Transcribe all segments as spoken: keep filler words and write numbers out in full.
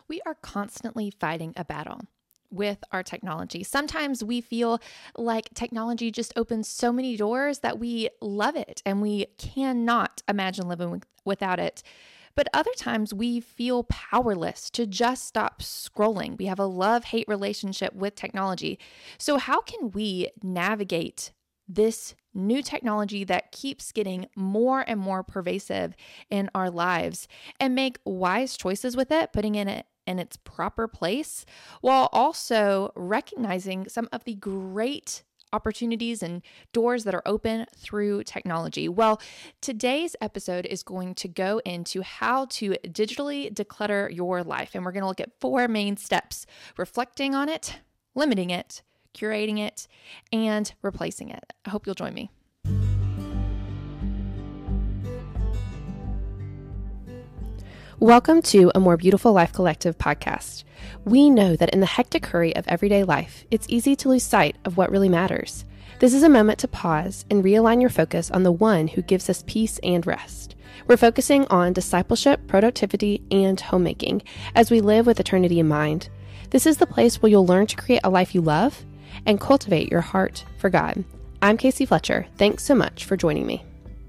We are constantly fighting a battle with our technology. Sometimes we feel like technology just opens so many doors that we love it and we cannot imagine living with, without it. But other times we feel powerless to just stop scrolling. We have a love-hate relationship with technology. So how can we navigate this new technology that keeps getting more and more pervasive in our lives and make wise choices with it, putting in it in its proper place, while also recognizing some of the great opportunities and doors that are open through technology? Well, today's episode is going to go into how to digitally declutter your life. And we're going to look at four main steps: reflecting on it, limiting it, curating it, and replacing it. I hope you'll join me. Welcome to a More Beautiful Life Collective podcast. We know that in the hectic hurry of everyday life, it's easy to lose sight of what really matters. This is a moment to pause and realign your focus on the one who gives us peace and rest. We're focusing on discipleship, productivity, and homemaking as we live with eternity in mind. This is the place where you'll learn to create a life you love and cultivate your heart for God. I'm Casey Fletcher. Thanks so much for joining me.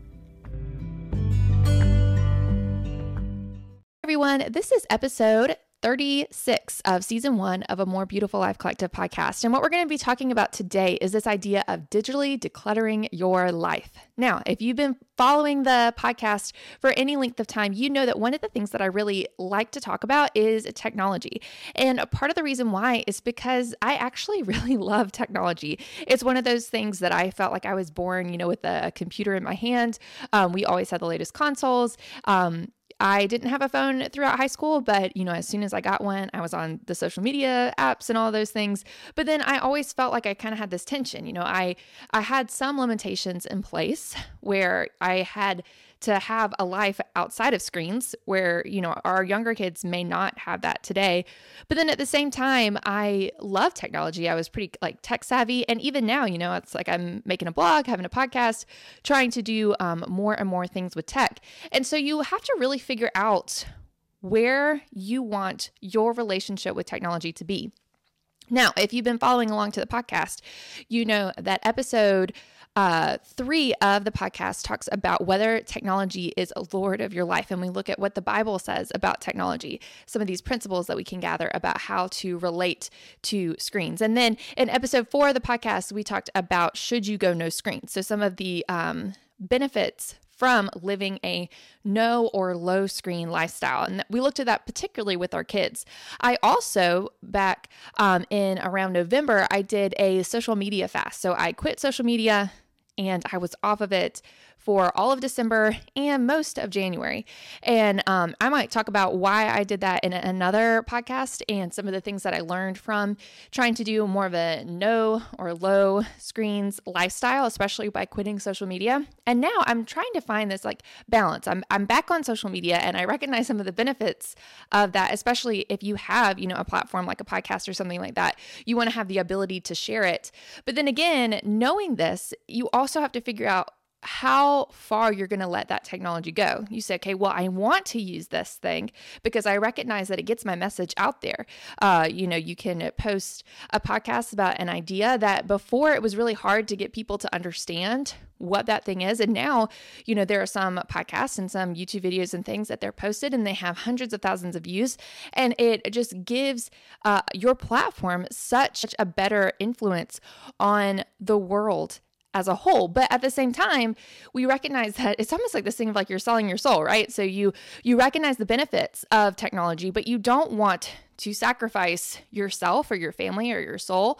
Everyone, this is episode thirty-six of season one of a More Beautiful Life Collective podcast. And what we're going to be talking about today is this idea of digitally decluttering your life. Now, if you've been following the podcast for any length of time, you know that one of the things that I really like to talk about is technology. And a part of the reason why is because I actually really love technology. It's one of those things that I felt like I was born, you know, with a computer in my hand. Um, we always had the latest consoles. Um, I didn't have a phone throughout high school, but, you know, as soon as I got one, I was on the social media apps and all those things. But then I always felt like I kind of had this tension. You know, I, I had some limitations in place where I had to have a life outside of screens where, you know, our younger kids may not have that today. But then at the same time, I love technology. I was pretty like tech savvy. And even now, you know, it's like I'm making a blog, having a podcast, trying to do um, more and more things with tech. And so you have to really figure out where you want your relationship with technology to be. Now, if you've been following along to the podcast, you know that episode Uh, three of the podcast talks about whether technology is a Lord of your life. And we look at what the Bible says about technology, some of these principles that we can gather about how to relate to screens. And then in episode four of the podcast, we talked about should you go no screens. So some of the um, benefits from living a no or low screen lifestyle. And we looked at that particularly with our kids. I also, back um, in around November, I did a social media fast. So I quit social media and I was off of it for all of December and most of January. And um, I might talk about why I did that in another podcast and some of the things that I learned from trying to do more of a no or low screens lifestyle, especially by quitting social media. And now I'm trying to find this like balance. I'm I'm back on social media and I recognize some of the benefits of that, especially if you have, you know, a platform like a podcast or something like that. You want to have the ability to share it. But then again, knowing this, you also have to figure out how far you're going to let that technology go. You say, okay, well, I want to use this thing because I recognize that it gets my message out there. Uh, you know, you can post a podcast about an idea that before it was really hard to get people to understand what that thing is. And now, you know, there are some podcasts and some YouTube videos and things that they're posted and they have hundreds of thousands of views. And it just gives uh, your platform such a better influence on the world as a whole. But at the same time, we recognize that it's almost like this thing of like you're selling your soul, right? So you you recognize the benefits of technology, but you don't want to sacrifice yourself or your family or your soul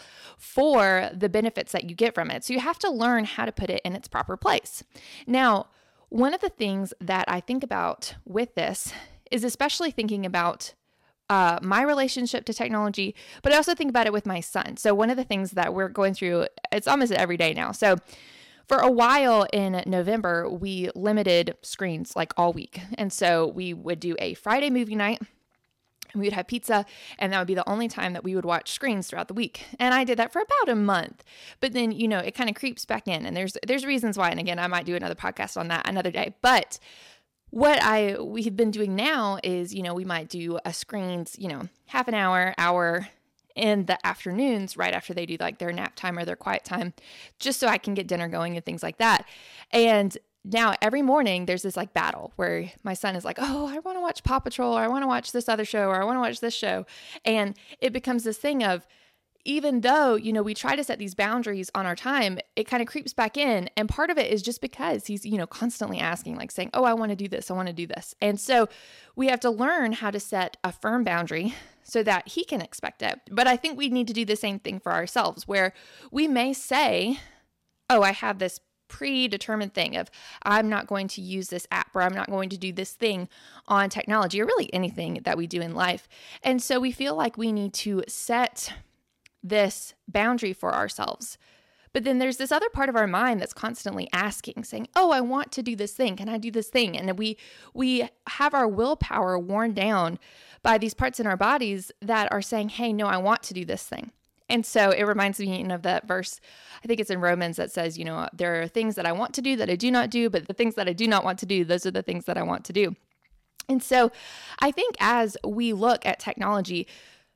for the benefits that you get from it. So you have to learn how to put it in its proper place. Now, one of the things that I think about with this is especially thinking about Uh, my relationship to technology, but I also think about it with my son. So one of the things that we're going through, it's almost every day now. So for a while in November, we limited screens like all week. And so we would do a Friday movie night and we would have pizza, and that would be the only time that we would watch screens throughout the week. And I did that for about a month, but then, you know, it kind of creeps back in, and there's, there's reasons why. And again, I might do another podcast on that another day, but what I we've been doing now is, you know, we might do a screens, you know, half an hour, hour in the afternoons right after they do like their nap time or their quiet time, just so I can get dinner going and things like that. And now every morning there's this like battle where my son is like, oh, I want to watch Paw Patrol, or I want to watch this other show, or I want to watch this show. And it becomes this thing of, even though, you know, we try to set these boundaries on our time, it kind of creeps back in. And part of it is just because he's, you know, constantly asking, like saying, oh, I want to do this. I want to do this. And so we have to learn how to set a firm boundary so that he can expect it. But I think we need to do the same thing for ourselves, where we may say, oh, I have this predetermined thing of, I'm not going to use this app, or I'm not going to do this thing on technology, or really anything that we do in life. And so we feel like we need to set this boundary for ourselves. But then there's this other part of our mind that's constantly asking, saying, oh, I want to do this thing. Can I do this thing? And we we have our willpower worn down by these parts in our bodies that are saying, hey, no, I want to do this thing. And so it reminds me, you know, of that verse, I think it's in Romans, that says, you know, there are things that I want to do that I do not do, but the things that I do not want to do, those are the things that I want to do. And so I think as we look at technology,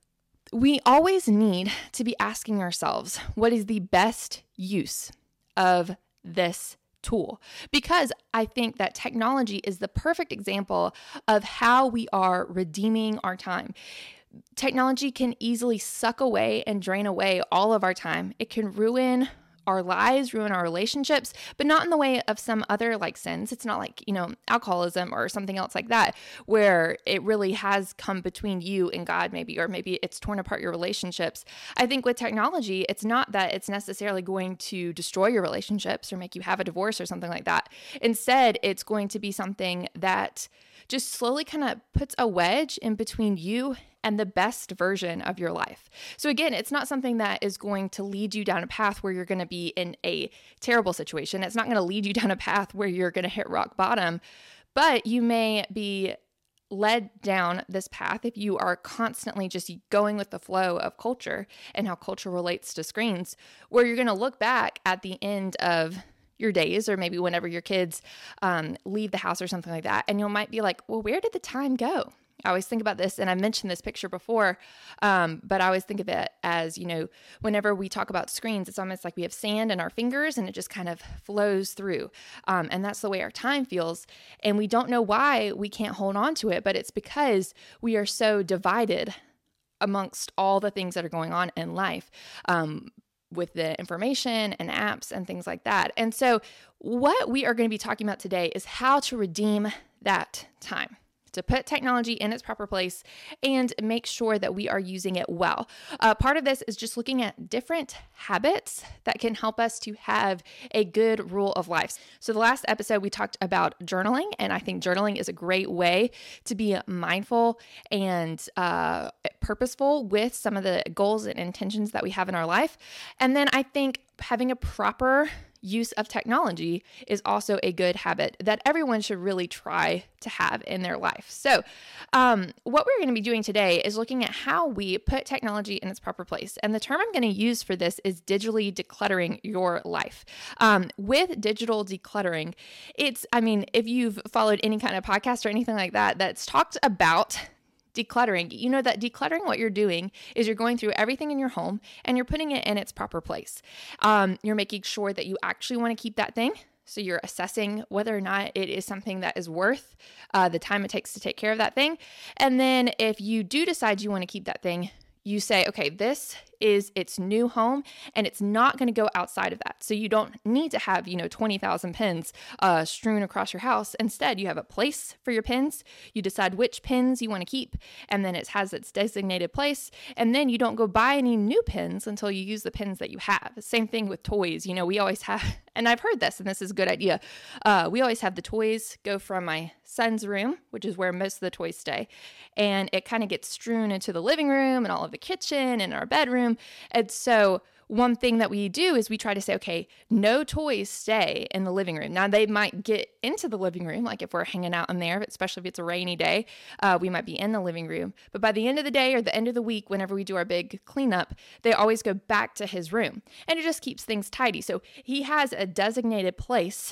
we always need to be asking ourselves, what is the best use of this tool? Because I think that technology is the perfect example of how we are redeeming our time. Technology can easily suck away and drain away all of our time. It can ruin our lives, ruin our relationships, but not in the way of some other like sins. It's not like, you know, alcoholism or something else like that, where it really has come between you and God maybe, or maybe it's torn apart your relationships. I think with technology, it's not that it's necessarily going to destroy your relationships or make you have a divorce or something like that. Instead, it's going to be something that just slowly kind of puts a wedge in between you and the best version of your life. So again, it's not something that is going to lead you down a path where you're going to be in a terrible situation. It's not going to lead you down a path where you're going to hit rock bottom, but you may be led down this path if you are constantly just going with the flow of culture and how culture relates to screens, where you're going to look back at the end of your days, or maybe whenever your kids um, leave the house or something like that, and you might be like, well, where did the time go? I always think about this, and I mentioned this picture before, um, but I always think of it as, you know, whenever we talk about screens, it's almost like we have sand in our fingers and it just kind of flows through. Um, and that's the way our time feels. And we don't know why we can't hold on to it, but it's because we are so divided amongst all the things that are going on in life. Um, with the information and apps and things like that. And so what we are going to be talking about today is how to redeem that time, to put technology in its proper place and make sure that we are using it well. Uh, part of this is just looking at different habits that can help us to have a good rule of life. So the last episode we talked about journaling, and I think journaling is a great way to be mindful and uh, purposeful with some of the goals and intentions that we have in our life. And then I think having a proper use of technology is also a good habit that everyone should really try to have in their life. So um, what we're going to be doing today is looking at how we put technology in its proper place. And the term I'm going to use for this is digitally decluttering your life. Um, with digital decluttering, it's, I mean, if you've followed any kind of podcast or anything like that, that's talked about decluttering, you know that decluttering, what you're doing is you're going through everything in your home and you're putting it in its proper place. Um, you're making sure that you actually want to keep that thing. So you're assessing whether or not it is something that is worth uh, the time it takes to take care of that thing. And then if you do decide you want to keep that thing, you say, okay, this is its new home and it's not going to go outside of that. So you don't need to have, you know, twenty thousand pins uh, strewn across your house. Instead, you have a place for your pins. You decide which pins you want to keep, and then it has its designated place. And then you don't go buy any new pins until you use the pins that you have. Same thing with toys. You know, we always have, and I've heard this, and this is a good idea. Uh, we always have the toys go from my son's room, which is where most of the toys stay, and it kind of gets strewn into the living room and all of the kitchen and our bedroom. And so one thing that we do is we try to say, okay, no toys stay in the living room. Now, they might get into the living room, like if we're hanging out in there, especially if it's a rainy day, uh, we might be in the living room. But by the end of the day or the end of the week, whenever we do our big cleanup, they always go back to his room. And it just keeps things tidy. So he has a designated place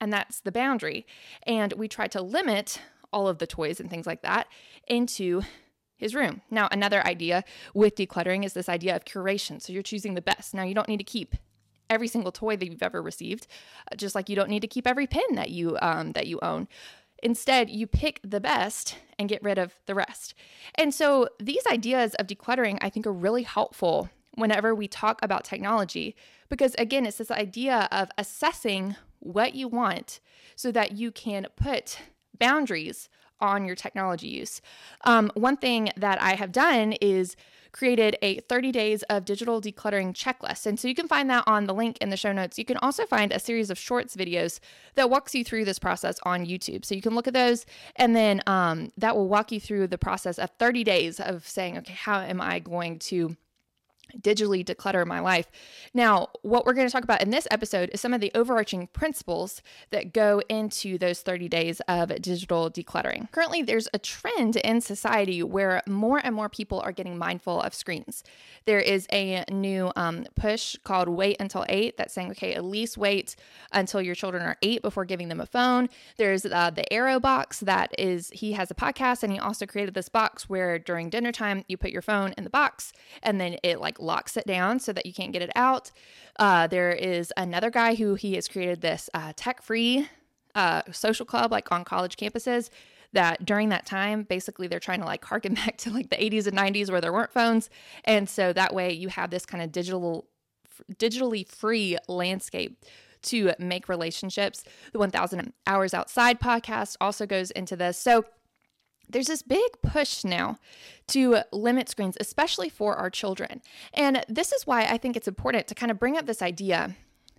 and that's the boundary. And we try to limit all of the toys and things like that into his room. Now, another idea with decluttering is this idea of curation. So you're choosing the best. Now, you don't need to keep every single toy that you've ever received, just like you don't need to keep every pin that you um, that you own. Instead, you pick the best and get rid of the rest. And so these ideas of decluttering, I think, are really helpful whenever we talk about technology, because again, it's this idea of assessing what you want so that you can put boundaries on your technology use. Um, one thing that I have done is created a thirty days of digital decluttering checklist. And so you can find that on the link in the show notes. You can also find a series of shorts videos that walks you through this process on YouTube. So you can look at those, and then um, that will walk you through the process of thirty days of saying, okay, how am I going to digitally declutter my life? Now, what we're going to talk about in this episode is some of the overarching principles that go into those thirty days of digital decluttering. Currently, there's a trend in society where more and more people are getting mindful of screens. There is a new um, push called Wait Until Eight that's saying, okay, at least wait until your children are eight before giving them a phone. There's uh, the Arrow box that is, he has a podcast, and he also created this box where during dinner time, you put your phone in the box and then it like locks it down so that you can't get it out. Uh, there is another guy who he has created this uh, tech-free uh, social club like on college campuses that during that time, basically they're trying to like harken back to like the eighties and nineties where there weren't phones. And so that way you have this kind of digital, digitally free landscape to make relationships. The one thousand Hours Outside podcast also goes into this. So there's this big push now to limit screens, especially for our children. And this is why I think it's important to kind of bring up this idea.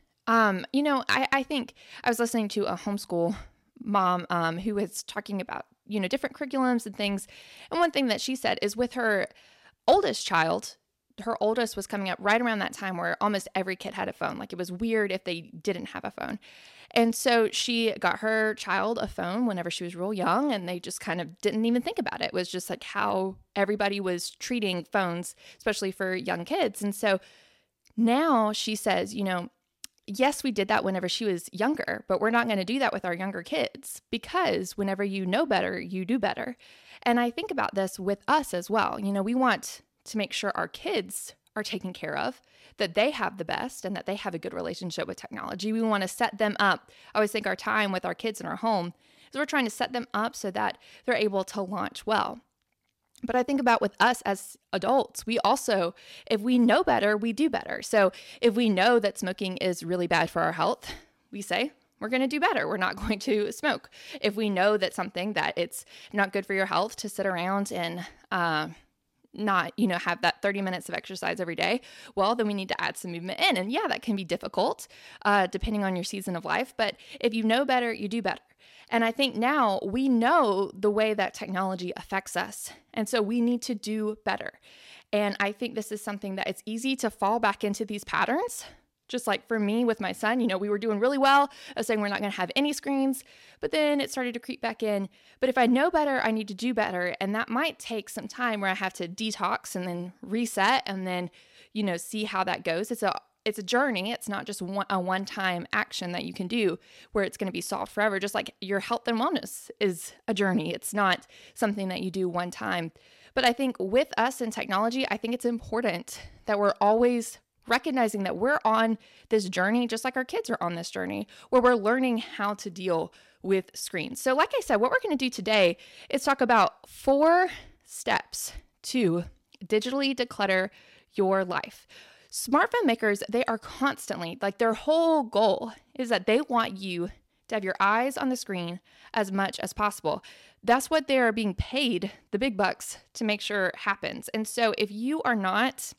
Um, you know, I, I think I was listening to a homeschool mom um, who was talking about, you know, different curriculums and things. And one thing that she said is with her oldest child, her oldest was coming up right around that time where almost every kid had a phone. Like it was weird if they didn't have a phone. And so she got her child a phone whenever she was real young, and they just kind of didn't even think about it. It was just like how everybody was treating phones, especially for young kids. And so now she says, you know, yes, we did that whenever she was younger, but we're not going to do that with our younger kids, because whenever you know better, you do better. And I think about this with us as well. You know, we want to make sure our kids are taken care of, that they have the best, and that they have a good relationship with technology. We want to set them up. I always think our time with our kids in our home is we're trying to set them up so that they're able to launch well. But I think about with us as adults, we also, if we know better, we do better. So if we know that smoking is really bad for our health, we say, we're going to do better. We're not going to smoke. If we know that something that it's not good for your health to sit around and, uh, not, you know, have that thirty minutes of exercise every day, well, then we need to add some movement in. And yeah, that can be difficult uh, depending on your season of life. But if you know better, you do better. And I think now we know the way that technology affects us. And so we need to do better. And I think this is something that it's easy to fall back into these patterns. Just like for me with my son, you know, we were doing really well of saying we're not going to have any screens, but then it started to creep back in. But if I know better, I need to do better. And that might take some time where I have to detox and then reset and then, you know, see how that goes. It's a it's a journey. It's not just one, a one-time action that you can do where it's going to be solved forever. Just like your health and wellness is a journey. It's not something that you do one time. But I think with us in technology, I think it's important that we're always recognizing that we're on this journey, just like our kids are on this journey, where we're learning how to deal with screens. So like I said, what we're going to do today is talk about four steps to digitally declutter your life. Smartphone makers, they are constantly, like their whole goal is that they want you to have your eyes on the screen as much as possible. That's what they're being paid the big bucks to make sure happens. And so if you are not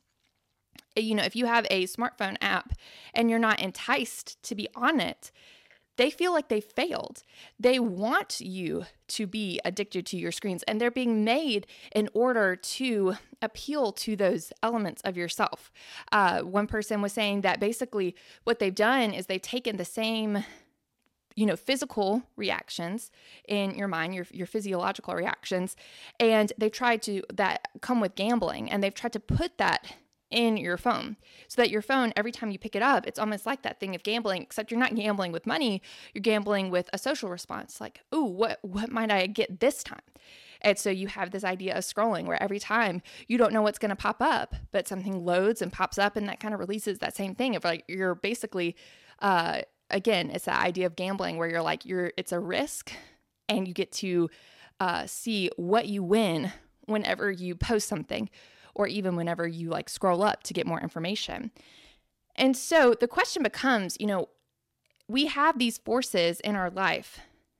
You know, if you have a smartphone app and you're not enticed to be on it, they feel like they failed. They want you to be addicted to your screens, and they're being made in order to appeal to those elements of yourself. Uh, one person was saying that basically what they've done is they've taken the same, you know, physical reactions in your mind, your your physiological reactions, and they've tried to, that come with gambling, and they've tried to put that in your phone, so that your phone, every time you pick it up, it's almost like that thing of gambling, except you're not gambling with money, you're gambling with a social response. Like, ooh, what, what might I get this time? And so you have this idea of scrolling where every time you don't know what's going to pop up, but something loads and pops up, and that kind of releases that same thing of like, you're basically, uh, again, it's that idea of gambling where you're like, you're, it's a risk, and you get to uh, see what you win whenever you post something, or even whenever you like scroll up to get more information. And so the question becomes, you know, we have these forces in our life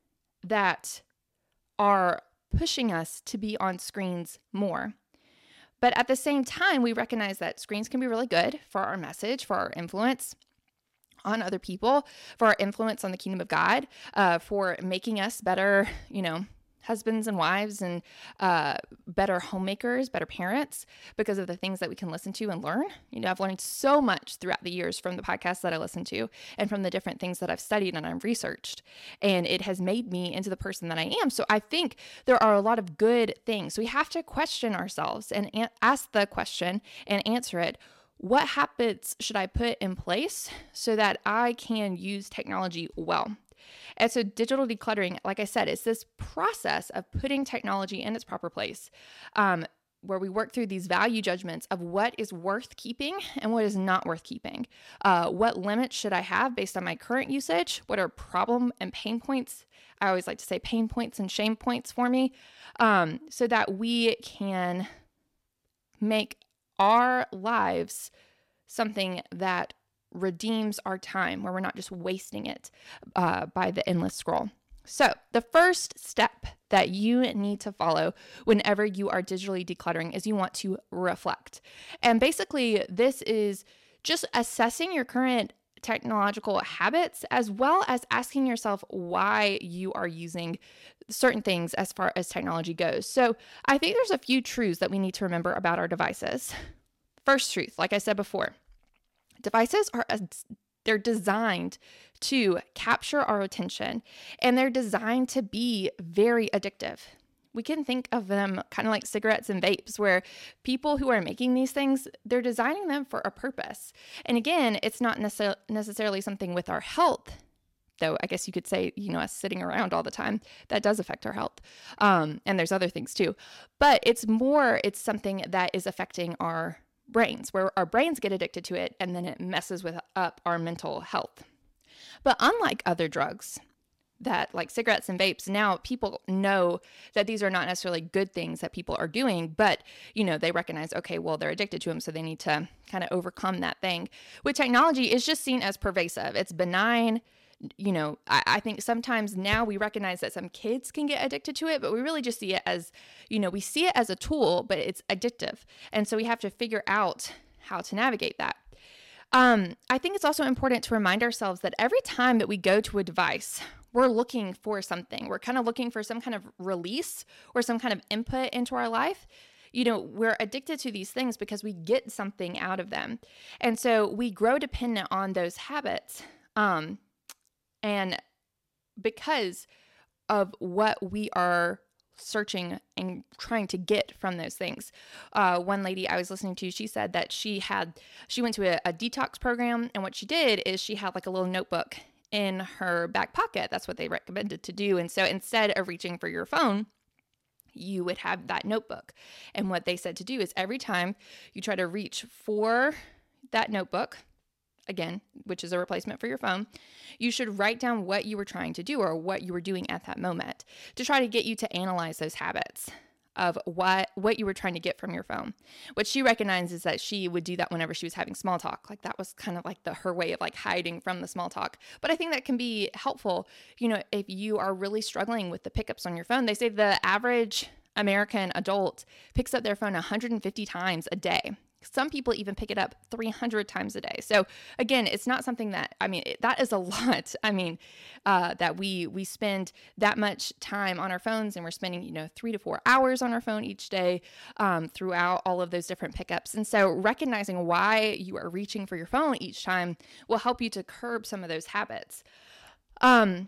that are pushing us to be on screens more. But at the same time, we recognize that screens can be really good for our message, for our influence on other people, for our influence on the kingdom of God, uh, for making us better, you know, husbands and wives, and uh, better homemakers, better parents, because of the things that we can listen to and learn. You know, I've learned so much throughout the years from the podcasts that I listen to and from the different things that I've studied and I've researched. And it has made me into the person that I am. So I think there are a lot of good things. We have to question ourselves and a- ask the question and answer it. What habits should I put in place so that I can use technology well? And so digital decluttering, like I said, is this process of putting technology in its proper place, um, where we work through these value judgments of what is worth keeping and what is not worth keeping. Uh, what limits should I have based on my current usage? What are problem and pain points? I always like to say pain points and shame points for me, um, so that we can make our lives something that redeems our time, where we're not just wasting it uh, by the endless scroll. So the first step that you need to follow whenever you are digitally decluttering is you want to reflect. And basically, this is just assessing your current technological habits, as well as asking yourself why you are using certain things as far as technology goes. So I think there's a few truths that we need to remember about our devices. First truth, like I said before, devices are, they're designed to capture our attention, and they're designed to be very addictive. We can think of them kind of like cigarettes and vapes, where people who are making these things, they're designing them for a purpose. And again, it's not necess- necessarily something with our health, though I guess you could say, you know, us sitting around all the time, that does affect our health. Um, and there's other things too. But it's more, it's something that is affecting our brains, where our brains get addicted to it, and then it messes with up our mental health. But unlike other drugs, that like cigarettes and vapes, now people know that these are not necessarily good things that people are doing, but you know, they recognize, okay, well, they're addicted to them, so they need to kind of overcome that thing. With technology, it's just seen as pervasive. It's benign. You know, I, I think sometimes now we recognize that some kids can get addicted to it, but we really just see it as, you know, we see it as a tool, but it's addictive. And so we have to figure out how to navigate that. Um, I think it's also important to remind ourselves that every time that we go to a device, we're looking for something. We're kind of looking for some kind of release or some kind of input into our life. You know, we're addicted to these things because we get something out of them. And so we grow dependent on those habits. Um, and because of what we are searching and trying to get from those things. Uh, one lady I was listening to, she said that she had, she went to a, a detox program, and what she did is she had like a little notebook in her back pocket. That's what they recommended to do. And so instead of reaching for your phone, you would have that notebook. And what they said to do is every time you try to reach for that notebook, again, which is a replacement for your phone, you should write down what you were trying to do or what you were doing at that moment to try to get you to analyze those habits of what, what you were trying to get from your phone. What she recognizes is that she would do that whenever she was having small talk. Like that was kind of like the, her way of like hiding from the small talk. But I think that can be helpful, you know, if you are really struggling with the pickups on your phone. They say the average American adult picks up their phone one hundred fifty times a day. Some people even pick it up three hundred times a day. So again, it's not something that, I mean, it, that is a lot. I mean, uh, that we, we spend that much time on our phones, and we're spending, you know, three to four hours on our phone each day, um, throughout all of those different pickups. And so recognizing why you are reaching for your phone each time will help you to curb some of those habits. Um,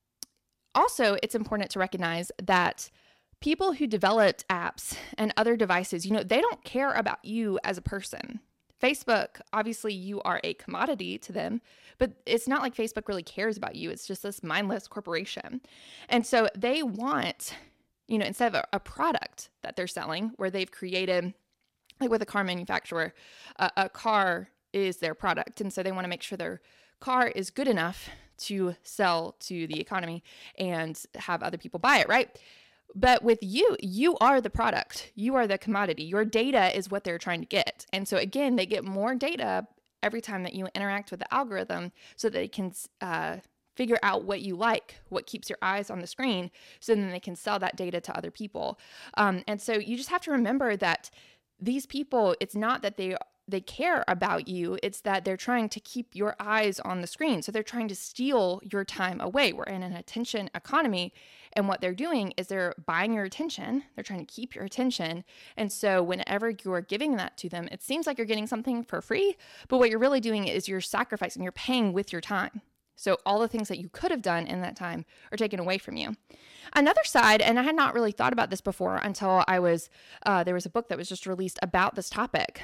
also, it's important to recognize that people who developed apps and other devices, you know, they don't care about you as a person. Facebook, obviously you are a commodity to them, but it's not like Facebook really cares about you. It's just this mindless corporation. And so they want, you know, instead of a, a product that they're selling where they've created, like with a car manufacturer, uh, a car is their product. And so they want to make sure their car is good enough to sell to the economy and have other people buy it, right? But with you, you are the product. You are the commodity. Your data is what they're trying to get. And so again, they get more data every time that you interact with the algorithm so that they can uh, figure out what you like, what keeps your eyes on the screen, so then they can sell that data to other people. Um, and so you just have to remember that these people, it's not that they they care about you, it's that they're trying to keep your eyes on the screen. So they're trying to steal your time away. We're in an attention economy, and what they're doing is they're buying your attention. They're trying to keep your attention. And so whenever you're giving that to them, it seems like you're getting something for free, but what you're really doing is you're sacrificing, you're paying with your time. So all the things that you could have done in that time are taken away from you. Another side, and I had not really thought about this before until I was, uh, there was a book that was just released about this topic.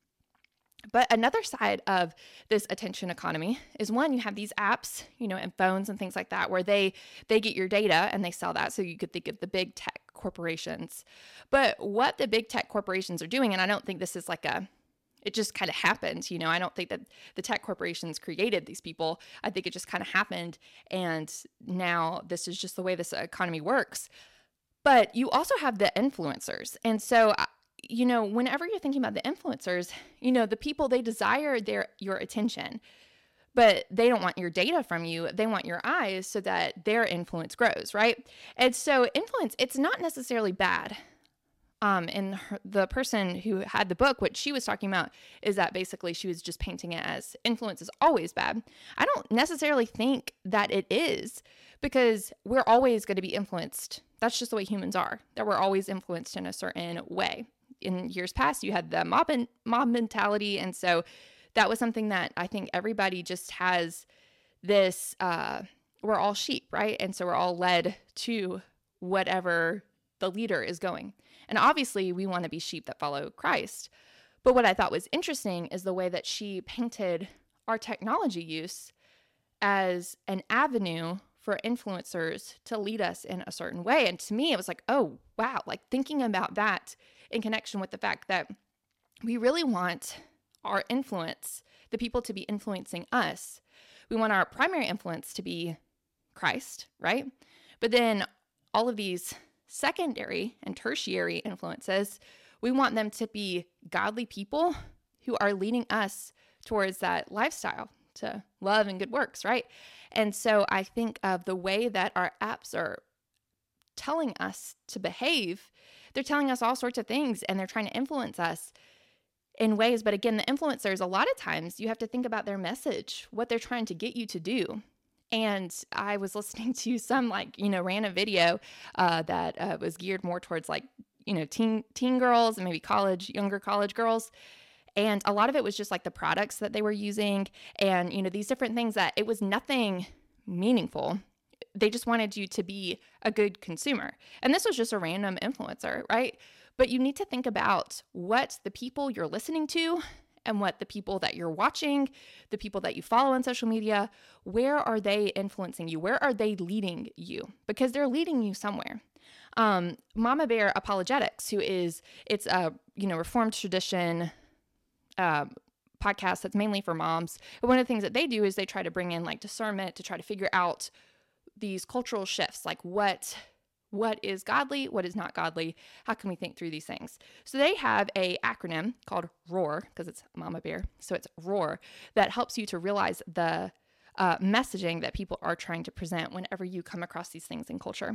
But another side of this attention economy is, one, you have these apps, you know, and phones and things like that, where they they get your data and they sell that. So you could think of the big tech corporations. But what the big tech corporations are doing, and I don't think this is like a, it just kind of happened, you know, I don't think that the tech corporations created these people. I think it just kind of happened. And now this is just the way this economy works. But you also have the influencers. And so you know, whenever you're thinking about the influencers, you know, the people, they desire their your attention, but they don't want your data from you. They want your eyes so that their influence grows, right? And so influence, it's not necessarily bad. Um, and her, the person who had the book, what she was talking about is that basically she was just painting it as influence is always bad. I don't necessarily think that it is, because we're always going to be influenced. That's just the way humans are, that we're always influenced in a certain way. In years past, you had the mob, and, mob mentality. And so that was something that I think everybody just has this, uh, we're all sheep, right? And so we're all led to whatever the leader is going. And obviously we want to be sheep that follow Christ. But what I thought was interesting is the way that she painted our technology use as an avenue for influencers to lead us in a certain way. And to me, it was like, oh, wow, like thinking about that in connection with the fact that we really want our influence, the people to be influencing us. We want our primary influence to be Christ, right? But then all of these secondary and tertiary influences, we want them to be godly people who are leading us towards that lifestyle, to love and good works, right? And so I think of the way that our apps are telling us to behave. They're telling us all sorts of things, and they're trying to influence us in ways. But again, the influencers, a lot of times you have to think about their message, what they're trying to get you to do. And I was listening to some like, you know, random video uh, that uh, was geared more towards like, you know, teen teen girls and maybe college, younger college girls. And a lot of it was just like the products that they were using and, you know, these different things that it was nothing meaningful. They just wanted you to be a good consumer. And this was just a random influencer, right? But you need to think about what the people you're listening to and what the people that you're watching, the people that you follow on social media, where are they influencing you? Where are they leading you? Because they're leading you somewhere. Um, Mama Bear Apologetics, who is, it's a, you know, Reformed tradition uh, podcast that's mainly for moms. But one of the things that they do is they try to bring in like discernment to try to figure out these cultural shifts, like what what is godly, what is not godly, how can we think through these things. So they have a acronym called ROAR, because it's Mama Bear, so it's ROAR, that helps you to realize the uh, messaging that people are trying to present whenever you come across these things in culture.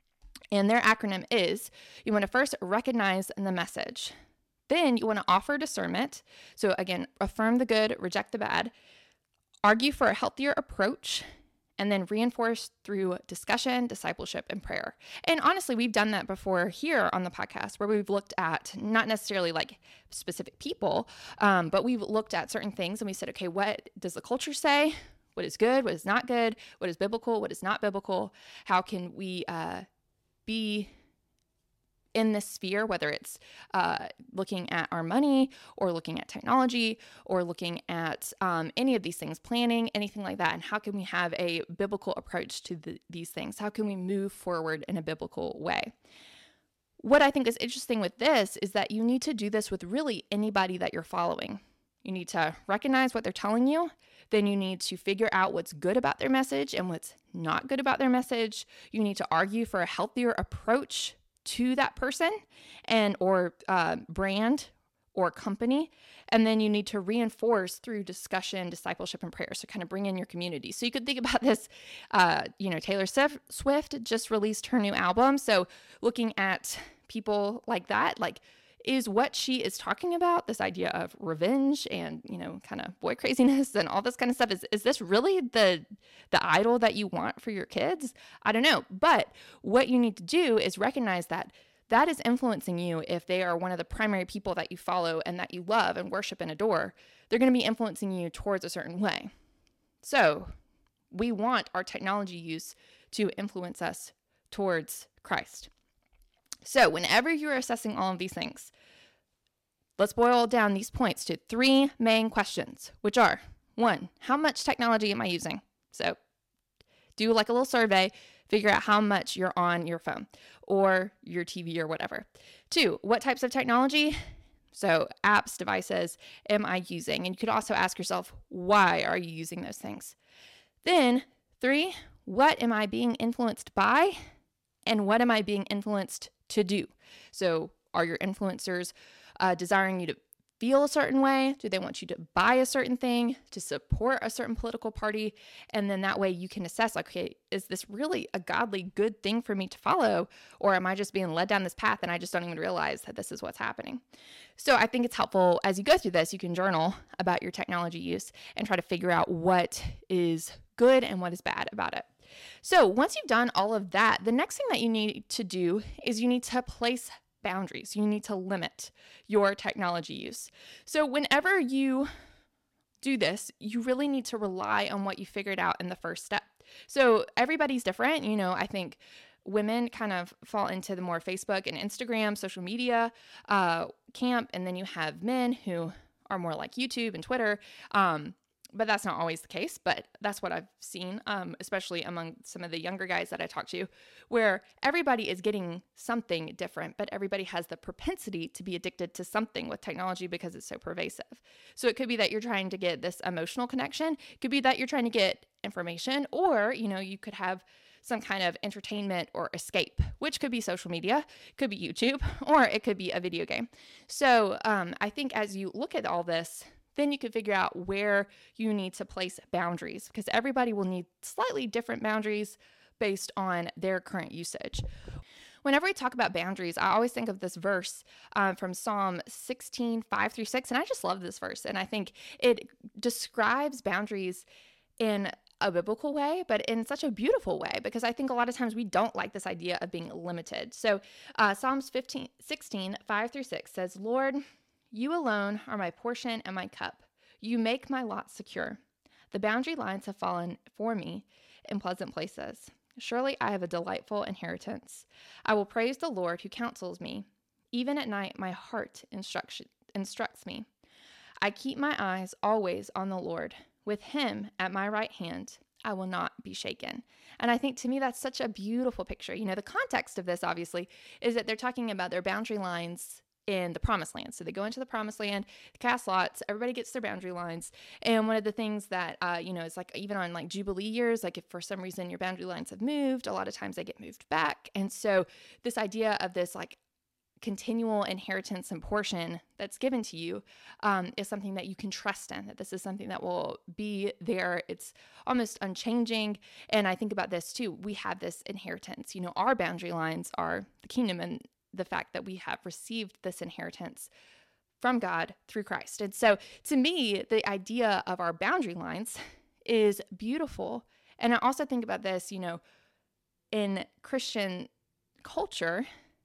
And their acronym is, you want to first recognize the message. Then you want to offer discernment. So again, affirm the good, reject the bad, argue for a healthier approach, and then reinforce through discussion, discipleship, and prayer. And honestly, we've done that before here on the podcast, where we've looked at not necessarily like specific people, um, but we've looked at certain things and we said, okay, what does the culture say? What is good? What is not good? What is biblical? What is not biblical? How can we uh, be in this sphere, whether it's uh, looking at our money or looking at technology or looking at um, any of these things, planning, anything like that. And how can we have a biblical approach to the, these things? How can we move forward in a biblical way? What I think is interesting with this is that you need to do this with really anybody that you're following. You need to recognize what they're telling you. Then you need to figure out what's good about their message and what's not good about their message. You need to argue for a healthier approach to that person and or uh, brand or company. And then you need to reinforce through discussion, discipleship, and prayer. So kind of bring in your community. So you could think about this, uh, you know, Taylor Swift just released her new album. So looking at people like that, like, is what she is talking about, this idea of revenge and, you know, kind of boy craziness and all this kind of stuff, is, is this really the the idol that you want for your kids? I don't know. But what you need to do is recognize that that is influencing you. If they are one of the primary people that you follow and that you love and worship and adore, they're going to be influencing you towards a certain way. So we want our technology use to influence us towards Christ. So whenever you're assessing all of these things, let's boil down these points to three main questions, which are, one, how much technology am I using? So do like a little survey, figure out how much you're on your phone or your T V or whatever. Two, what types of technology, so apps, devices, am I using? And you could also ask yourself, why are you using those things? Then three, what am I being influenced by? And what am I being influenced to do? So are your influencers uh, desiring you to feel a certain way? Do they want you to buy a certain thing, to support a certain political party? And then that way you can assess, like, okay, is this really a godly good thing for me to follow? Or am I just being led down this path and I just don't even realize that this is what's happening? So I think it's helpful as you go through this, you can journal about your technology use and try to figure out what is good and what is bad about it. So once you've done all of that, the next thing that you need to do is you need to place boundaries. You need to limit your technology use. So whenever you do this, you really need to rely on what you figured out in the first step. So everybody's different. You know, I think women kind of fall into the more Facebook and Instagram, social media uh, camp. And then you have men who are more like YouTube and Twitter. Um, But that's not always the case, but that's what I've seen, um, especially among some of the younger guys that I talk to, where everybody is getting something different, but everybody has the propensity to be addicted to something with technology because it's so pervasive. So it could be that you're trying to get this emotional connection. It could be that you're trying to get information, or, you know, you could have some kind of entertainment or escape, which could be social media, could be YouTube, or it could be a video game. So um, I think as you look at all this, then you can figure out where you need to place boundaries, because everybody will need slightly different boundaries based on their current usage. Whenever we talk about boundaries, I always think of this verse um, from Psalm sixteen, five through six, and I just love this verse. And I think it describes boundaries in a biblical way, but in such a beautiful way, because I think a lot of times we don't like this idea of being limited. So uh, Psalms fifteen, sixteen, five through six says, Lord, you alone are my portion and my cup. You make my lot secure. The boundary lines have fallen for me in pleasant places. Surely I have a delightful inheritance. I will praise the Lord who counsels me. Even at night, my heart instructs, instructs me. I keep my eyes always on the Lord. With him at my right hand, I will not be shaken. And I think to me, that's such a beautiful picture. You know, the context of this obviously is that they're talking about their boundary lines in the promised land. So they go into the promised land, cast lots, everybody gets their boundary lines. And one of the things that, uh, you know, is like even on like Jubilee years, like if for some reason your boundary lines have moved, a lot of times they get moved back. And so this idea of this like continual inheritance and portion that's given to you um, is something that you can trust in, that this is something that will be there. It's almost unchanging. And I think about this too. We have this inheritance, you know, our boundary lines are the kingdom and the fact that we have received this inheritance from God through Christ. And so to me, the idea of our boundary lines is beautiful. And I also think about this, you know, in Christian culture,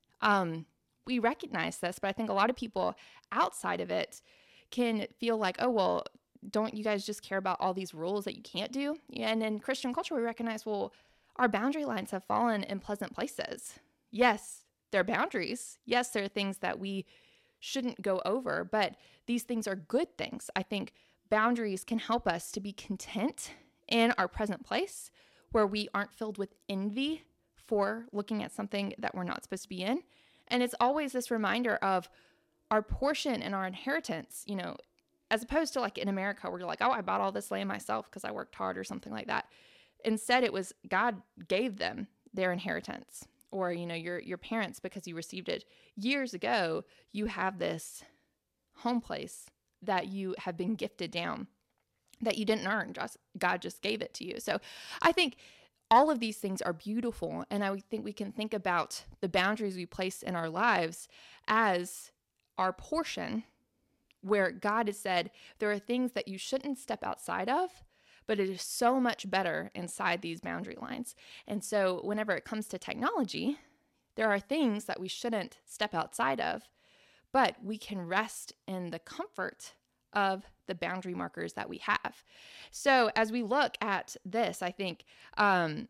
um, we recognize this, but I think a lot of people outside of it can feel like, oh, well, don't you guys just care about all these rules that you can't do? And in Christian culture, we recognize, well, our boundary lines have fallen in pleasant places. Yes, they're boundaries. Yes, there are things that we shouldn't go over, but these things are good things. I think boundaries can help us to be content in our present place where we aren't filled with envy for looking at something that we're not supposed to be in. And it's always this reminder of our portion and our inheritance, you know, as opposed to like in America where you're like, oh, I bought all this land myself because I worked hard or something like that. Instead, it was God gave them their inheritance, or, you know, your your parents, because you received it years ago, you have this home place that you have been gifted down that you didn't earn. Just God just gave it to you. So I think all of these things are beautiful. And I think we can think about the boundaries we place in our lives as our portion, where God has said there are things that you shouldn't step outside of, but it is so much better inside these boundary lines. And so whenever it comes to technology, there are things that we shouldn't step outside of, but we can rest in the comfort of the boundary markers that we have. So as we look at this, I think um,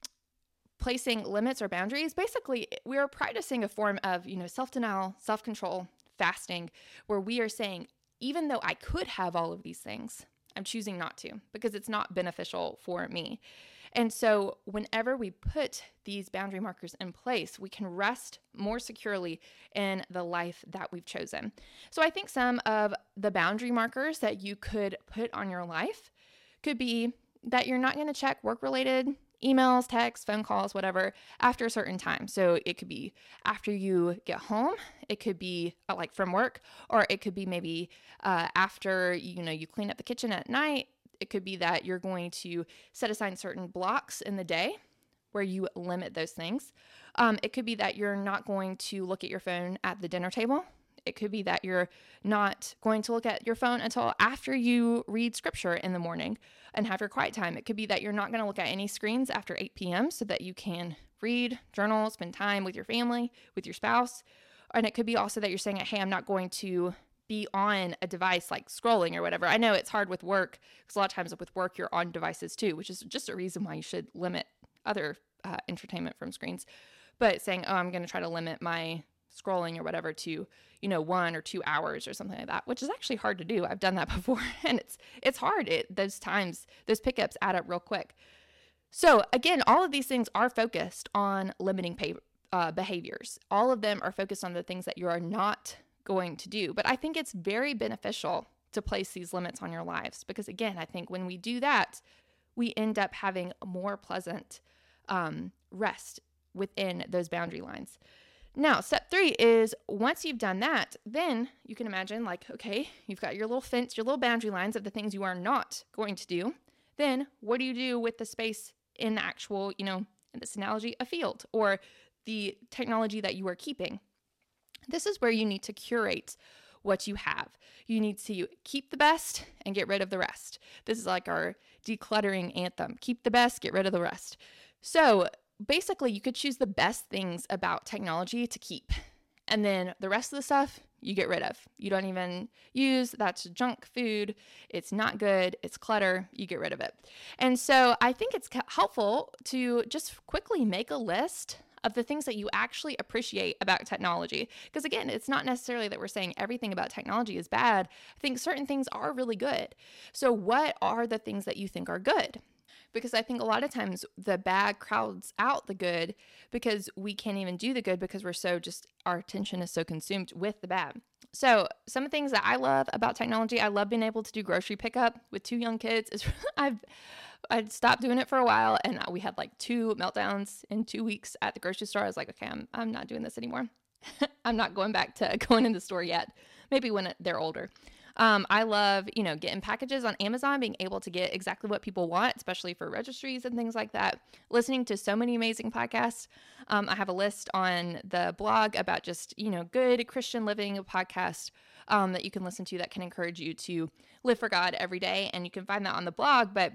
placing limits or boundaries, basically we are practicing a form of, you know, self-denial, self-control, fasting, where we are saying, even though I could have all of these things, I'm choosing not to because it's not beneficial for me. And so whenever we put these boundary markers in place, we can rest more securely in the life that we've chosen. So I think some of the boundary markers that you could put on your life could be that you're not going to check work-related emails, texts, phone calls, whatever, after a certain time. So it could be after you get home, it could be uh, like from work, or it could be maybe uh, after, you know, you clean up the kitchen at night. It could be that you're going to set aside certain blocks in the day where you limit those things. Um, it could be that you're not going to look at your phone at the dinner table. It could be that you're not going to look at your phone until after you read scripture in the morning and have your quiet time. It could be that you're not going to look at any screens after eight p.m. so that you can read, journal, spend time with your family, with your spouse. And it could be also that you're saying, hey, I'm not going to be on a device like scrolling or whatever. I know it's hard with work because a lot of times with work, you're on devices too, which is just a reason why you should limit other uh, entertainment from screens. But saying, oh, I'm going to try to limit my scrolling or whatever to, you know, one or two hours or something like that, which is actually hard to do. I've done that before and it's, it's hard. It, those times, those pickups add up real quick. So again, all of these things are focused on limiting pay, uh, behaviors. All of them are focused on the things that you are not going to do. But I think it's very beneficial to place these limits on your lives because again, I think when we do that, we end up having a more pleasant um, rest within those boundary lines. Now, step three is once you've done that, then you can imagine like, okay, you've got your little fence, your little boundary lines of the things you are not going to do. Then what do you do with the space in the actual, you know, in this analogy, a field or the technology that you are keeping? This is where you need to curate what you have. You need to keep the best and get rid of the rest. This is like our decluttering anthem. Keep the best, get rid of the rest. So basically, you could choose the best things about technology to keep. And then the rest of the stuff you get rid of. You don't even use, that's junk food. It's not good. It's clutter. You get rid of it. And so I think it's helpful to just quickly make a list of the things that you actually appreciate about technology. Because again, it's not necessarily that we're saying everything about technology is bad. I think certain things are really good. So what are the things that you think are good? Because I think a lot of times the bad crowds out the good because we can't even do the good because we're so just, our attention is so consumed with the bad. So some of the things that I love about technology, I love being able to do grocery pickup with two young kids. Is I've I'd stopped doing it for a while and we had like two meltdowns in two weeks at the grocery store. I was like, okay, I'm I'm not doing this anymore. I'm not going back to going in the store yet. Maybe when they're older. Um, I love, you know, getting packages on Amazon, being able to get exactly what people want, especially for registries and things like that. Listening to so many amazing podcasts. Um, I have a list on the blog about just, you know, good Christian living podcast um, that you can listen to that can encourage you to live for God every day. And you can find that on the blog. But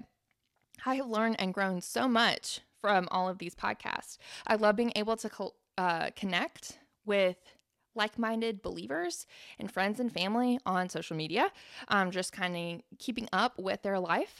I have learned and grown so much from all of these podcasts. I love being able to co- uh, connect with like-minded believers and friends and family on social media, um, just kind of keeping up with their life.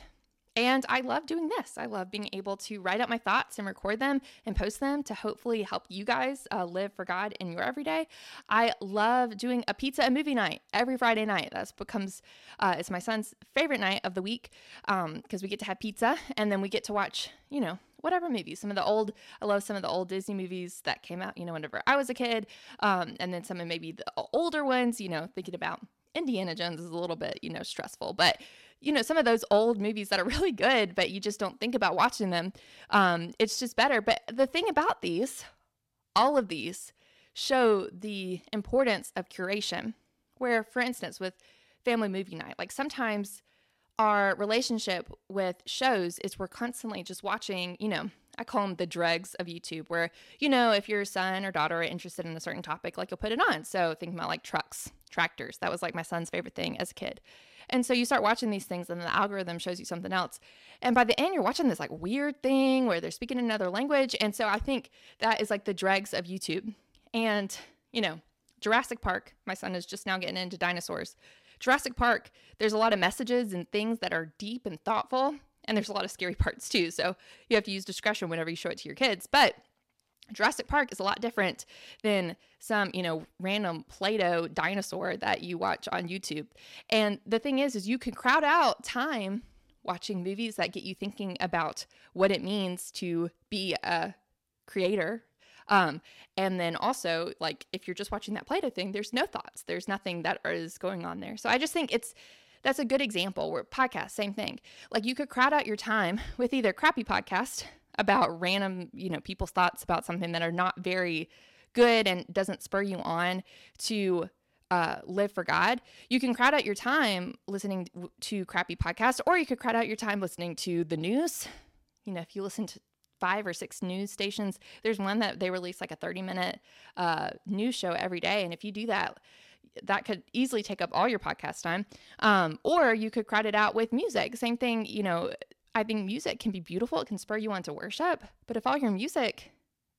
And I love doing this. I love being able to write out my thoughts and record them and post them to hopefully help you guys uh, live for God in your everyday. I love doing a pizza and movie night every Friday night. That becomes, uh, it's my son's favorite night of the week because um, we get to have pizza and then we get to watch, you know, whatever movies. Some of the old, I love some of the old Disney movies that came out, you know, whenever I was a kid. Um, and then some of maybe the older ones, you know, thinking about Indiana Jones is a little bit, you know, stressful, but you know, some of those old movies that are really good, but you just don't think about watching them. Um, it's just better. But the thing about these, all of these show the importance of curation, where, for instance, with family movie night, like sometimes our relationship with shows is we're constantly just watching, you know, I call them the dregs of YouTube, where, you know, if your son or daughter are interested in a certain topic, like you'll put it on. So thinking about like trucks, tractors, that was like my son's favorite thing as a kid. And so you start watching these things and the algorithm shows you something else. And by the end, you're watching this like weird thing where they're speaking another language. And so I think that is like the dregs of YouTube. And, you know, Jurassic Park, my son is just now getting into dinosaurs. Jurassic Park, there's a lot of messages and things that are deep and thoughtful. And there's a lot of scary parts too. So you have to use discretion whenever you show it to your kids. But Jurassic Park is a lot different than some, you know, random Play-Doh dinosaur that you watch on YouTube. And the thing is, is you can crowd out time watching movies that get you thinking about what it means to be a creator. Um, and then also, like, if you're just watching that Play-Doh thing, there's no thoughts. There's nothing that is going on there. So I just think it's, that's a good example where podcasts, same thing. Like you could crowd out your time with either crappy podcast about random, you know, people's thoughts about something that are not very good and doesn't spur you on to uh, live for God. You can crowd out your time listening to crappy podcasts, or you could crowd out your time listening to the news. You know, if you listen to five or six news stations, there's one that they release like a thirty minute uh, news show every day. And if you do that, that could easily take up all your podcast time. Um, or you could crowd it out with music. Same thing, you know, I think music can be beautiful. It can spur you on to worship. But if all your music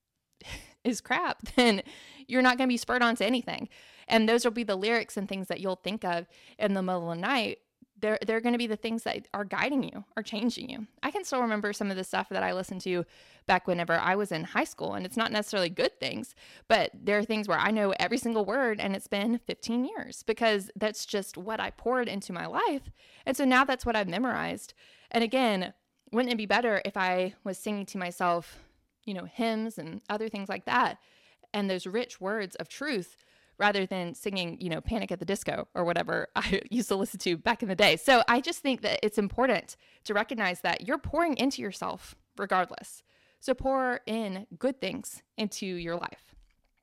is crap, then you're not going to be spurred on to anything. And those will be the lyrics and things that you'll think of in the middle of the night. They're, they're going to be the things that are guiding you or changing you. I can still remember some of the stuff that I listened to back whenever I was in high school. And it's not necessarily good things, but there are things where I know every single word and it's been fifteen years because that's just what I poured into my life. And so now that's what I've memorized. And again, wouldn't it be better if I was singing to myself, you know, hymns and other things like that, and those rich words of truth, rather than singing, you know, Panic at the Disco or whatever I used to listen to back in the day. So I just think that it's important to recognize that you're pouring into yourself regardless. So pour in good things into your life.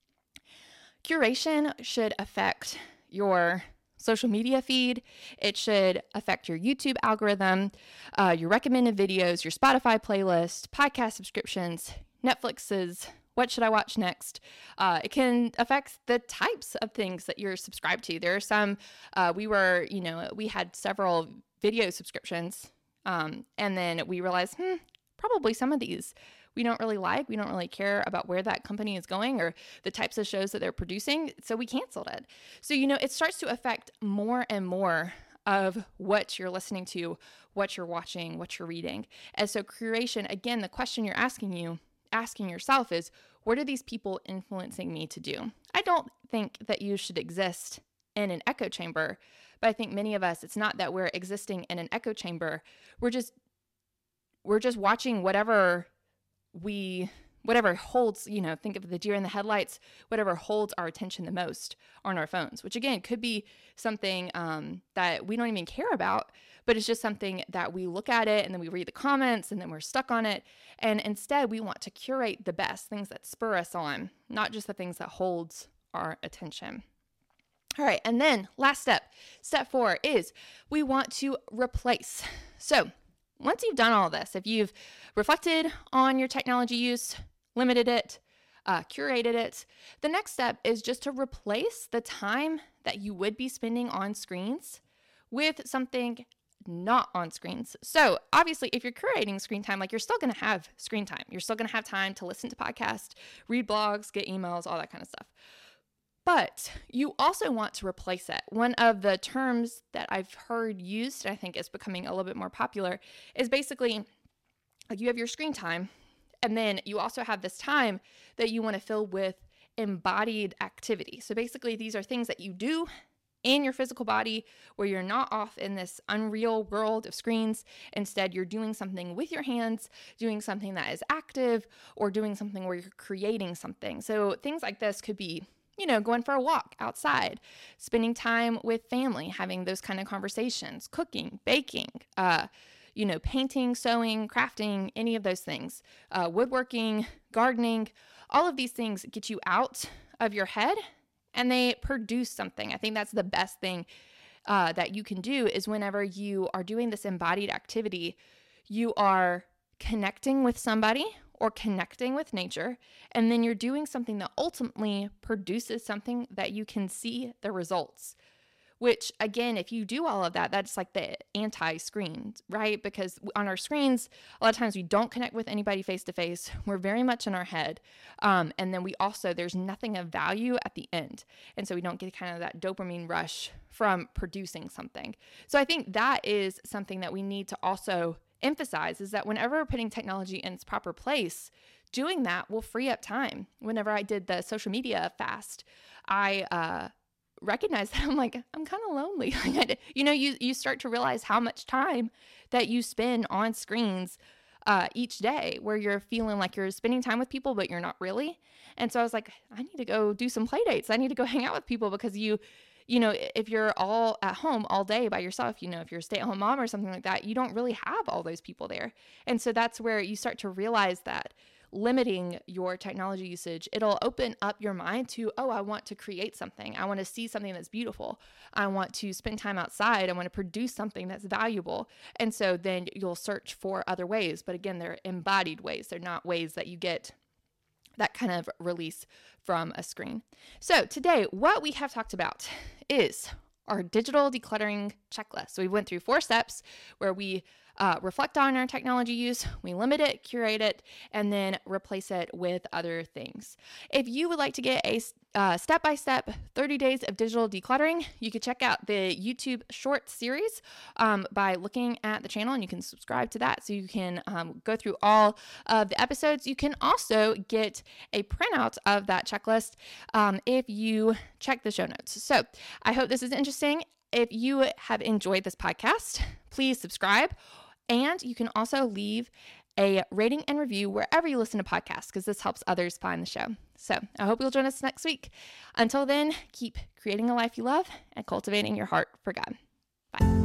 Curation should affect your social media feed. It should affect your YouTube algorithm, uh, your recommended videos, your Spotify playlist, podcast subscriptions, Netflix's what should I watch next? Uh, it can affect the types of things that you're subscribed to. There are some, uh, we were, you know, we had several video subscriptions, um, and then we realized, hmm, probably some of these we don't really like. We don't really care about where that company is going or the types of shows that they're producing. So we canceled it. So, you know, it starts to affect more and more of what you're listening to, what you're watching, what you're reading. And so curation, again, the question you're asking you, asking yourself is, what are these people influencing me to do? I don't think that you should exist in an echo chamber, but I think many of us, it's not that we're existing in an echo chamber. We're just, we're just watching whatever we, whatever holds, you know, think of the deer in the headlights, whatever holds our attention the most on our phones, which again, could be something um, that we don't even care about, but it's just something that we look at it and then we read the comments and then we're stuck on it. And instead we want to curate the best things that spur us on, not just the things that holds our attention. All right. And then last step, step four is we want to replace. So once you've done all this, if you've reflected on your technology use, limited it, uh, curated it, the next step is just to replace the time that you would be spending on screens with something not on screens. So obviously, if you're curating screen time, like you're still going to have screen time. You're still going to have time to listen to podcasts, read blogs, get emails, all that kind of stuff. But you also want to replace it. One of the terms that I've heard used, I think is becoming a little bit more popular, is basically like you have your screen time, and then you also have this time that you want to fill with embodied activity. So basically, these are things that you do in your physical body where you're not off in this unreal world of screens. Instead, you're doing something with your hands, doing something that is active, or doing something where you're creating something. So things like this could be, you know, going for a walk outside, spending time with family, having those kind of conversations, cooking, baking, uh, you know, painting, sewing, crafting, any of those things, uh, woodworking, gardening. All of these things get you out of your head and they produce something. I think that's the best thing uh, that you can do is whenever you are doing this embodied activity, you are connecting with somebody or connecting with nature, and then you're doing something that ultimately produces something that you can see the results. Which, again, if you do all of that, that's like the anti-screen, right? Because on our screens, a lot of times we don't connect with anybody face-to-face. We're very much in our head. Um, and then we also, there's nothing of value at the end. And so we don't get kind of that dopamine rush from producing something. So I think that is something that we need to also emphasize, is that whenever we're putting technology in its proper place, doing that will free up time. Whenever I did the social media fast, I... uh recognize that I'm like, I'm kind of lonely. you know, you, you start to realize how much time that you spend on screens uh, each day where you're feeling like you're spending time with people, but you're not really. And so I was like, I need to go do some play dates. I need to go hang out with people because you, you know, if you're all at home all day by yourself, you know, if you're a stay-at-home mom or something like that, you don't really have all those people there. And so that's where you start to realize that limiting your technology usage, it'll open up your mind to, oh, I want to create something. I want to see something that's beautiful. I want to spend time outside. I want to produce something that's valuable. And so then you'll search for other ways. But again, they're embodied ways. They're not ways that you get that kind of release from a screen. So today, what we have talked about is our digital decluttering checklist. So we went through four steps where we uh, reflect on our technology use, we limit it, curate it, and then replace it with other things. If you would like to get a uh, step-by-step thirty days of digital decluttering, you can check out the YouTube short series um, by looking at the channel, and you can subscribe to that so you can um, go through all of the episodes. You can also get a printout of that checklist um, if you check the show notes. So I hope this is interesting. If you have enjoyed this podcast, please subscribe. And you can also leave a rating and review wherever you listen to podcasts, because this helps others find the show. So I hope you'll join us next week. Until then, keep creating a life you love and cultivating your heart for God. Bye.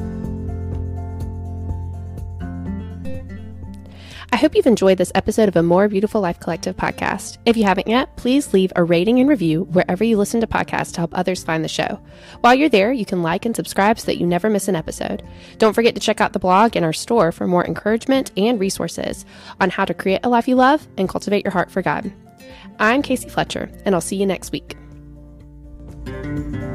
I hope you've enjoyed this episode of a More Beautiful Life Collective podcast. If you haven't yet, please leave a rating and review wherever you listen to podcasts to help others find the show. While you're there, you can like and subscribe so that you never miss an episode. Don't forget to check out the blog and our store for more encouragement and resources on how to create a life you love and cultivate your heart for God. I'm Casey Fletcher, and I'll see you next week.